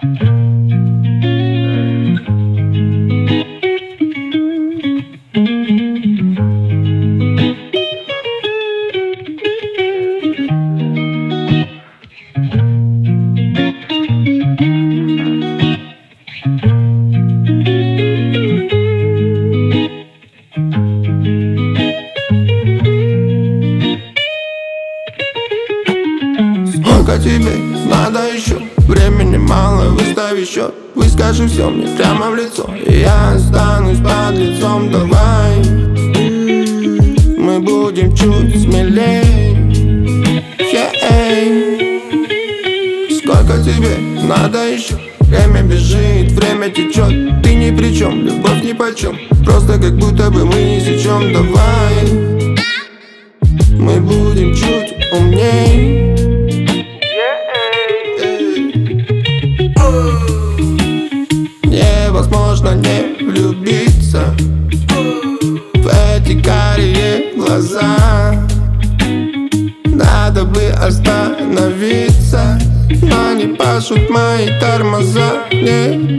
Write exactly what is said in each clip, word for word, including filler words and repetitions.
Сколько тебе надо еще? Времени мало, выстави счет. Выскажи все мне прямо в лицо, и я останусь под лицом. Давай мы будем чуть смелей. Yeah. Сколько тебе надо еще? Время бежит, время течет. Ты ни при чем, любовь ни почем. Просто как будто бы мы не сечем. Давай мы будем чуть умней. Невозможно не влюбиться в эти карие глаза. Надо бы остановиться, но не пашут мои тормоза. Не.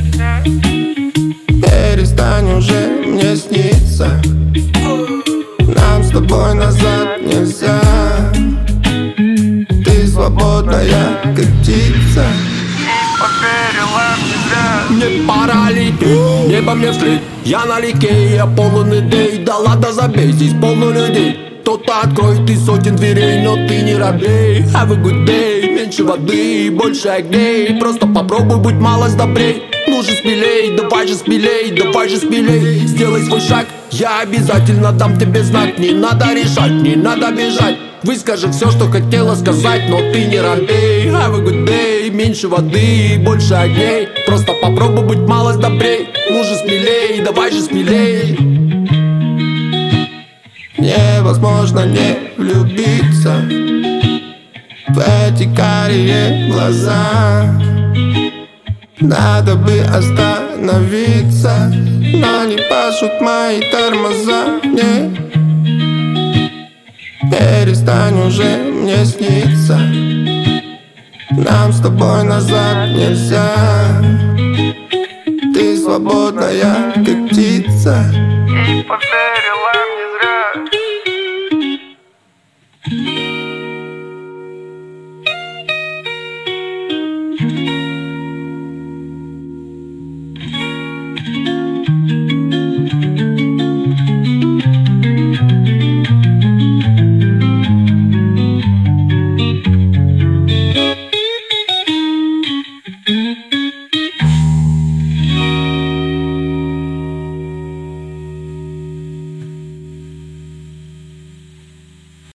Перестань уже мне сниться, нам с тобой назад нельзя. Ты свободная, как птица. Мне пора лететь, небо мне вслед. Я налегке, я полон идей. Да ладно, забей, здесь полно людей. Кто-то откроет из сотен дверей, но ты не робей. Have a good day, меньше воды, больше огней. Просто попробуй быть малость добрей. Ну же смелей, давай же смелей, давай же смелей. Сделай свой шаг, я обязательно дам тебе знак. Не надо решать, не надо бежать. Выскажи все, что хотела сказать, но ты не робей. Have a good day, меньше воды, больше огней. Просто попробуй быть малость добрей. Ну же смелей, давай же смелей. Невозможно не влюбиться в эти карие глаза. Надо бы остановиться, но не пашут мои тормоза. Не. Перестань уже мне сниться, нам с тобой назад нельзя. Ты свободная, как птица. И поверил.